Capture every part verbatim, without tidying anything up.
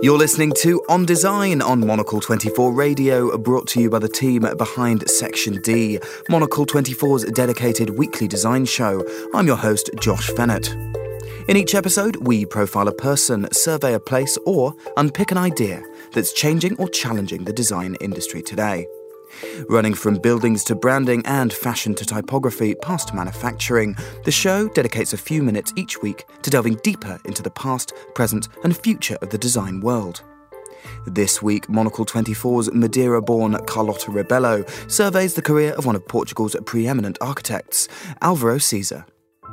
You're listening to On Design on Monocle twenty-four Radio, brought to you by the team behind Section D, Monocle twenty-four's dedicated weekly design show. I'm your host, Josh Fennett. In each episode, we profile a person, survey a place, or unpick an idea that's changing or challenging the design industry today. Running from buildings to branding and fashion to typography past manufacturing, the show dedicates a few minutes each week to delving deeper into the past, present and future of the design world. This week, Monocle twenty-four's Madeira-born Carlota Rebelo surveys the career of one of Portugal's preeminent architects, Álvaro Siza.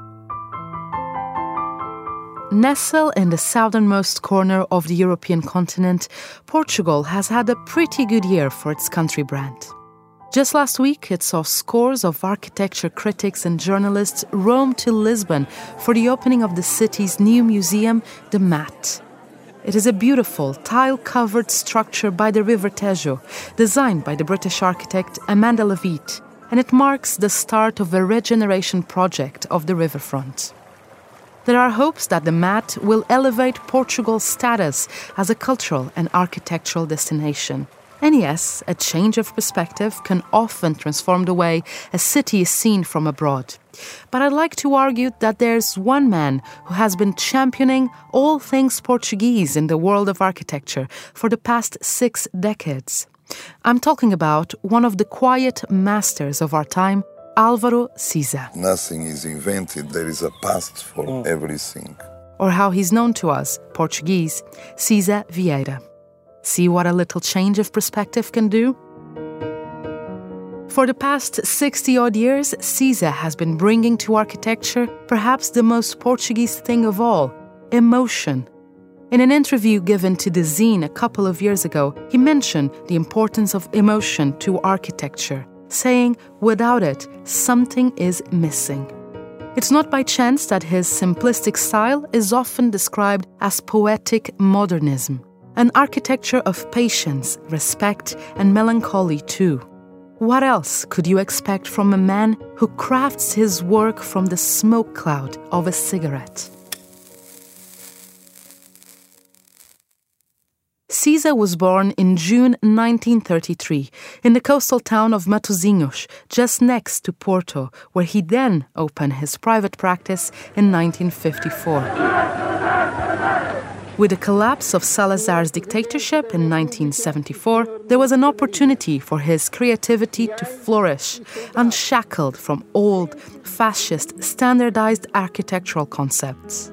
Nestled in the southernmost corner of the European continent, Portugal has had a pretty good year for its country brand. Just last week, it saw scores of architecture critics and journalists roam to Lisbon for the opening of the city's new museum, the M A T. It is a beautiful, tile-covered structure by the River Tejo, designed by the British architect Amanda Levitt, and it marks the start of a regeneration project of the riverfront. There are hopes that the M A T will elevate Portugal's status as a cultural and architectural destination. And yes, a change of perspective can often transform the way a city is seen from abroad. But I'd like to argue that there's one man who has been championing all things Portuguese in the world of architecture for the past six decades. I'm talking about one of the quiet masters of our time, Álvaro Siza. Nothing is invented, there is a past for mm. everything. Or how he's known to us, Portuguese, Siza Vieira. See what a little change of perspective can do? For the past sixty-odd years, Siza has been bringing to architecture perhaps the most Portuguese thing of all, emotion. In an interview given to the Zine a couple of years ago, he mentioned the importance of emotion to architecture, saying, without it, something is missing. It's not by chance that his simplistic style is often described as poetic modernism, an architecture of patience, respect, and melancholy too. What else could you expect from a man who crafts his work from the smoke cloud of a cigarette? Siza was born in June nineteen thirty-three in the coastal town of Matosinhos, just next to Porto, where he then opened his private practice in nineteen fifty-four. With the collapse of Salazar's dictatorship in nineteen seventy-four, there was an opportunity for his creativity to flourish, unshackled from old, fascist, standardized architectural concepts.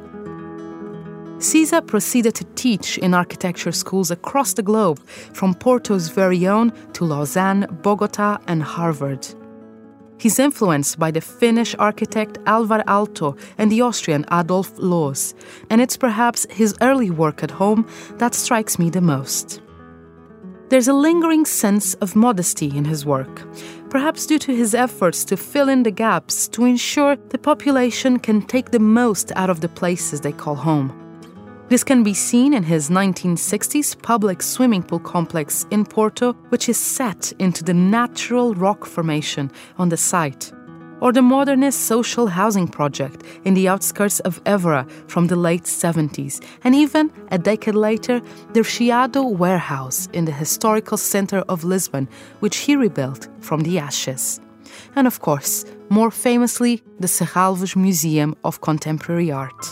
Siza proceeded to teach in architecture schools across the globe, from Porto's very own to Lausanne, Bogota, and Harvard. He's influenced by the Finnish architect Alvar Aalto and the Austrian Adolf Loos, and it's perhaps his early work at home that strikes me the most. There's a lingering sense of modesty in his work, perhaps due to his efforts to fill in the gaps to ensure the population can take the most out of the places they call home. This can be seen in his nineteen sixties public swimming pool complex in Porto, which is set into the natural rock formation on the site, or the modernist social housing project in the outskirts of Évora from the late seventies, and even, a decade later, the Chiado warehouse in the historical center of Lisbon, which he rebuilt from the ashes. And of course, more famously, the Serralves Museum of Contemporary Art.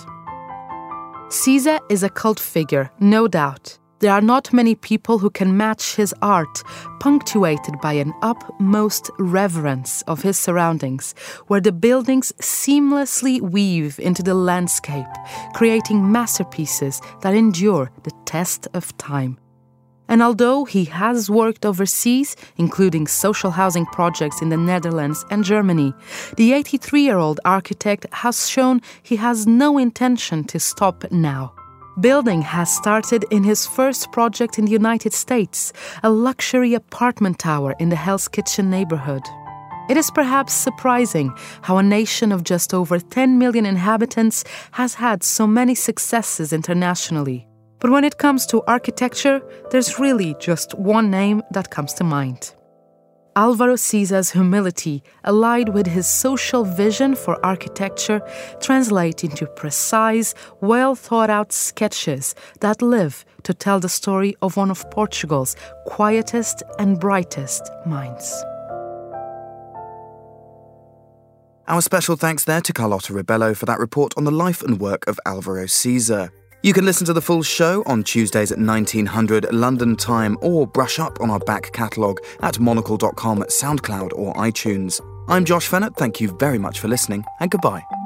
Siza is a cult figure, no doubt. There are not many people who can match his art, punctuated by an utmost reverence of his surroundings, where the buildings seamlessly weave into the landscape, creating masterpieces that endure the test of time. And although he has worked overseas, including social housing projects in the Netherlands and Germany, the eighty-three-year-old architect has shown he has no intention to stop now. Building has started in his first project in the United States, a luxury apartment tower in the Hell's Kitchen neighborhood. It is perhaps surprising how a nation of just over ten million inhabitants has had so many successes internationally. But when it comes to architecture, there's really just one name that comes to mind. Álvaro Sizá's humility, allied with his social vision for architecture, translate into precise, well-thought-out sketches that live to tell the story of one of Portugal's quietest and brightest minds. Our special thanks there to Carlotta Rebello for that report on the life and work of Álvaro Siza. You can listen to the full show on Tuesdays at nineteen hundred London time or brush up on our back catalogue at monocle dot com, SoundCloud or iTunes. I'm Josh Fennett, thank you very much for listening and goodbye.